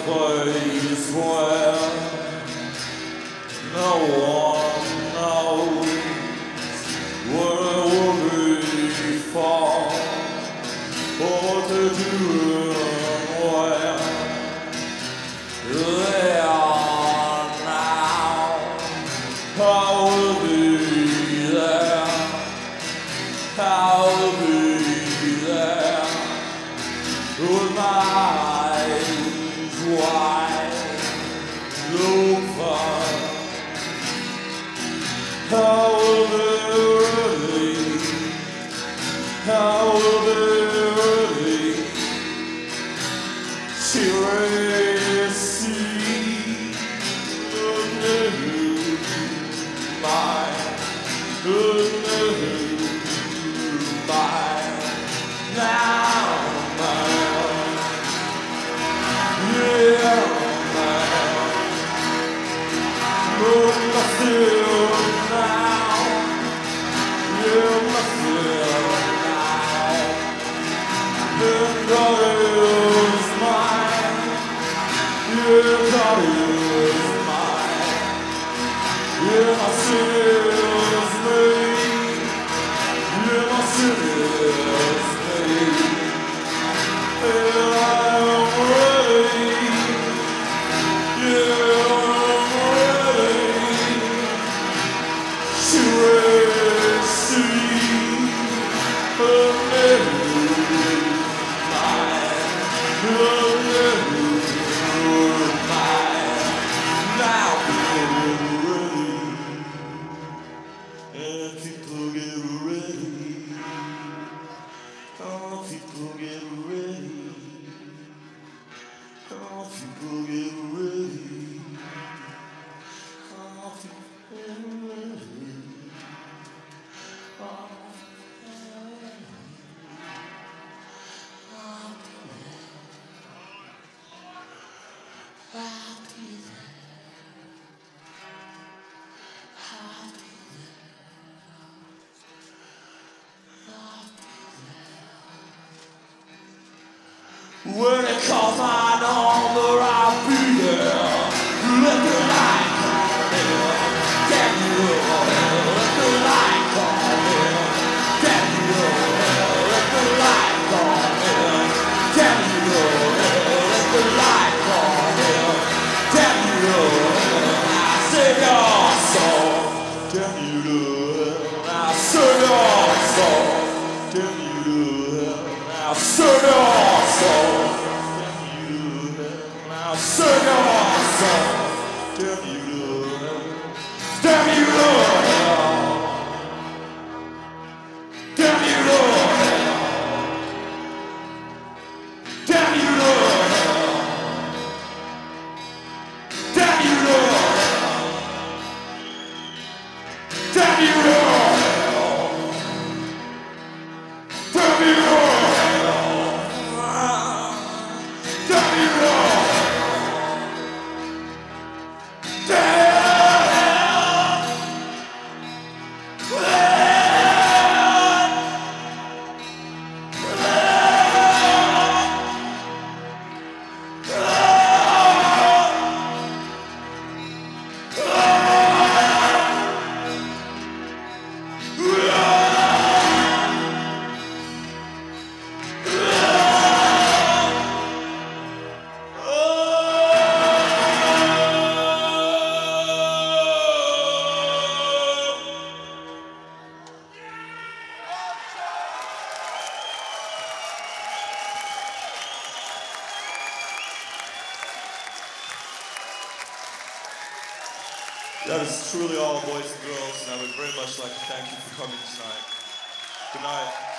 place where no one knows where we'll be far or to do where they are now. I will be there. I will be there with my eyes wide open. I will be ready. I will be ready to receive the new mind, the new mind now, man. Yeah, man. Look, I feel now. Yeah, I feel now. The God is mine. Yeah, God is mine. Yeah, my sin is me. Yeah, my sin is me. And I am ready. Yeah, I'm ready to receive a new mind, a new mind. Now people get ready, and people get ready. Oh, people get ready. Oh, people get ready. Oh, people get ready. Oh, when it calls my number, I'll be there. Let the light come in. Can you let the light come in? Can you let the light come in? Can you let the light come in? Can you sing your song? Can you sing your song? Can you sing your song? Sing your song. Damn you, damn you, Lord. Damn you, Lord. Damn you, Lord. Damn you, Lord. Damn you, Lord. Damn you, Lord. Damn you, Lord. That is truly all, boys and girls, and I would very much like to thank you for coming tonight. Good night.